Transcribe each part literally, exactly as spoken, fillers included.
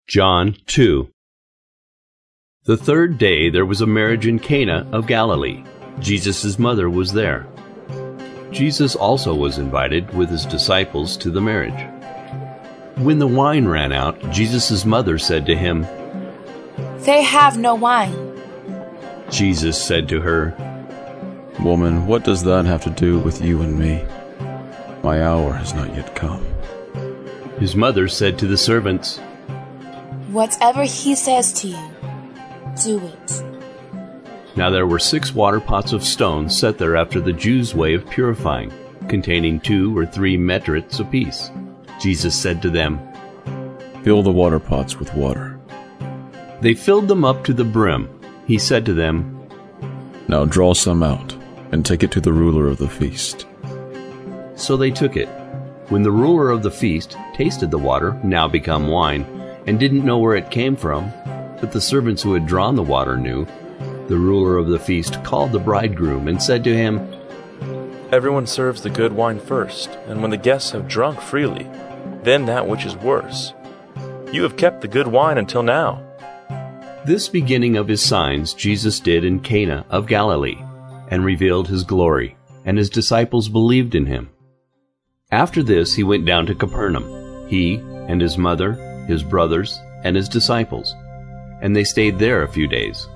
John two. The third day there was a marriage in Cana of Galilee. Jesus' mother was there. Jesus also was invited with his disciples to the marriage. When the wine ran out, Jesus' mother said to him, "They have no wine." Jesus said to her, "Woman, what does that have to do with you and me? My hour has not yet come." His mother said to the servants, "Whatever he says to you, do it." Now there were six water pots of stone set there after the Jews' way of purifying, containing two or three metrics apiece. Jesus said to them, "Fill the water pots with water." They filled them up to the brim. He said to them, "Now draw some out, and take it to the ruler of the feast." So they took it. When the ruler of the feast tasted the water, now become wine, and didn't know where it came from, but the servants who had drawn the water knew, the ruler of the feast called the bridegroom and said to him, "Everyone serves the good wine first, and when the guests have drunk freely, then that which is worse. You have kept the good wine until now." This beginning of his signs Jesus did in Cana of Galilee, and revealed his glory, and his disciples believed in him. After this he went down to Capernaum, he and his mother, his brothers, and his disciples, and they stayed there a few days.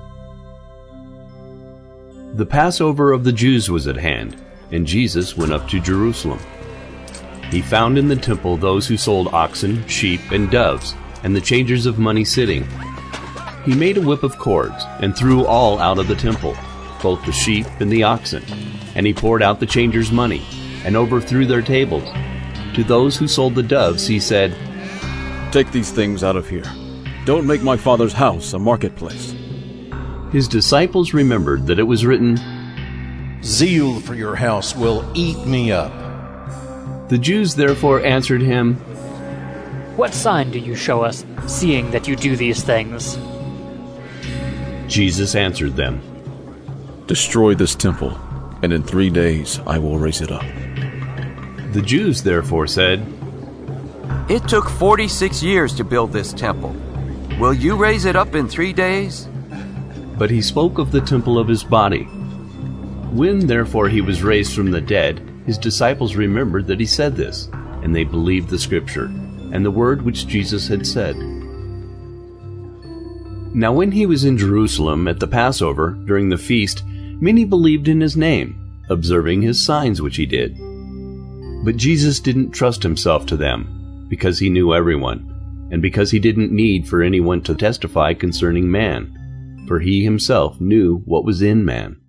The Passover of the Jews was at hand, and Jesus went up to Jerusalem. He found in the temple those who sold oxen, sheep, and doves, and the changers of money sitting. He made a whip of cords, and threw all out of the temple, both the sheep and the oxen, and he poured out the changers' money, and overthrew their tables. To those who sold the doves he said, "Take these things out of here. Don't make my Father's house a marketplace." His disciples remembered that it was written, "Zeal for your house will eat me up." The Jews therefore answered him, "What sign do you show us, seeing that you do these things?" Jesus answered them, "Destroy this temple, and in three days I will raise it up." The Jews therefore said, "It took forty-six years to build this temple. Will you raise it up in three days?" But he spoke of the temple of his body. When therefore he was raised from the dead, his disciples remembered that he said this, and they believed the scripture, and the word which Jesus had said. Now when he was in Jerusalem at the Passover, during the feast, many believed in his name, observing his signs which he did. But Jesus didn't trust himself to them, because he knew everyone, and because he didn't need for anyone to testify concerning man, for he himself knew what was in man.